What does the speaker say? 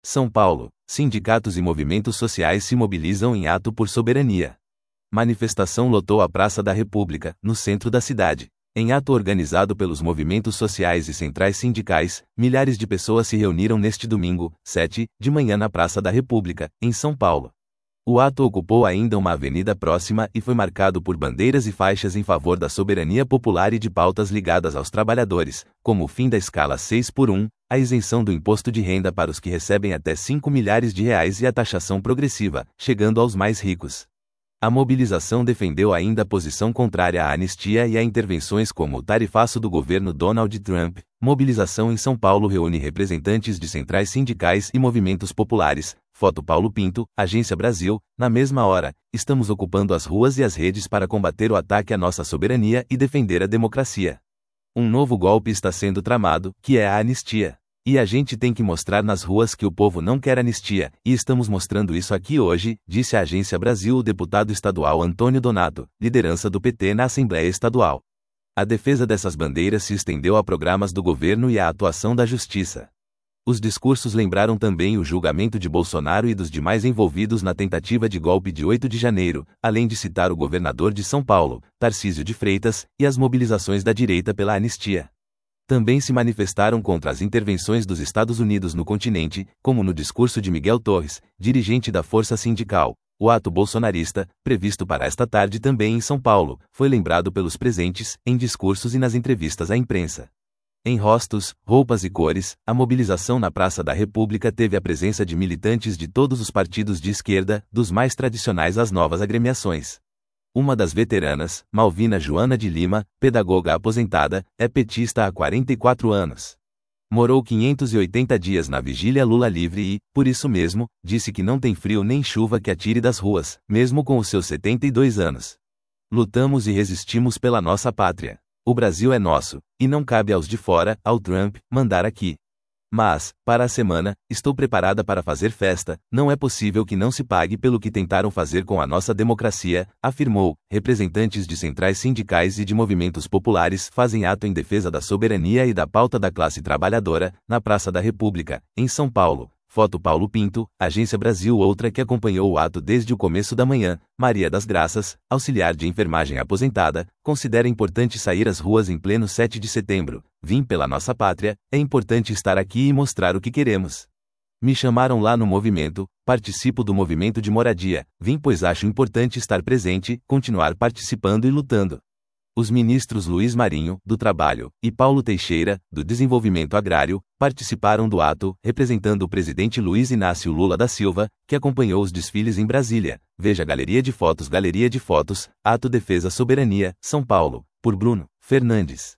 São Paulo, sindicatos e movimentos sociais se mobilizam em ato por soberania. Manifestação lotou a Praça da República, no centro da cidade. Em ato organizado pelos movimentos sociais e centrais sindicais, milhares de pessoas se reuniram neste domingo, 7 de manhã na Praça da República, em São Paulo. O ato ocupou ainda uma avenida próxima e foi marcado por bandeiras e faixas em favor da soberania popular e de pautas ligadas aos trabalhadores, como o fim da escala 6x1, a isenção do imposto de renda para os que recebem até R$5 milhares e a taxação progressiva, chegando aos mais ricos. A mobilização defendeu ainda a posição contrária à anistia e a intervenções como o tarifaço do governo Donald Trump. Mobilização em São Paulo reúne representantes de centrais sindicais e movimentos populares. Foto Paulo Pinto, Agência Brasil. Na mesma hora, estamos ocupando as ruas e as redes para combater o ataque à nossa soberania e defender a democracia. Um novo golpe está sendo tramado, que é a anistia. E a gente tem que mostrar nas ruas que o povo não quer anistia, e estamos mostrando isso aqui hoje, disse à Agência Brasil o deputado estadual Antônio Donato, liderança do PT na Assembleia Estadual. A defesa dessas bandeiras se estendeu a programas do governo e à atuação da Justiça. Os discursos lembraram também o julgamento de Bolsonaro e dos demais envolvidos na tentativa de golpe de 8 de janeiro, além de citar o governador de São Paulo, Tarcísio de Freitas, e as mobilizações da direita pela anistia. Também se manifestaram contra as intervenções dos Estados Unidos no continente, como no discurso de Miguel Torres, dirigente da Força Sindical. O ato bolsonarista, previsto para esta tarde também em São Paulo, foi lembrado pelos presentes, em discursos e nas entrevistas à imprensa. Em rostos, roupas e cores, a mobilização na Praça da República teve a presença de militantes de todos os partidos de esquerda, dos mais tradicionais às novas agremiações. Uma das veteranas, Malvina Joana de Lima, pedagoga aposentada, é petista há 44 anos. Morou 580 dias na vigília Lula livre e, por isso mesmo, disse que não tem frio nem chuva que a tire das ruas, mesmo com os seus 72 anos. Lutamos e resistimos pela nossa pátria. O Brasil é nosso, e não cabe aos de fora, ao Trump, mandar aqui. Mas, para a semana, estou preparada para fazer festa, não é possível que não se pague pelo que tentaram fazer com a nossa democracia, afirmou. Representantes de centrais sindicais e de movimentos populares fazem ato em defesa da soberania e da pauta da classe trabalhadora, na Praça da República, em São Paulo. Foto Paulo Pinto, Agência Brasil. Outra que acompanhou o ato desde o começo da manhã, Maria das Graças, auxiliar de enfermagem aposentada, considera importante sair às ruas em pleno 7 de setembro. Vim pela nossa pátria, é importante estar aqui e mostrar o que queremos. Me chamaram lá no movimento, participo do movimento de moradia, vim pois acho importante estar presente, continuar participando e lutando. Os ministros Luiz Marinho, do Trabalho, e Paulo Teixeira, do Desenvolvimento Agrário, participaram do ato, representando o presidente Luiz Inácio Lula da Silva, que acompanhou os desfiles em Brasília. Veja Galeria de Fotos, Ato Defesa Soberania, São Paulo, por Bruno Fernandes.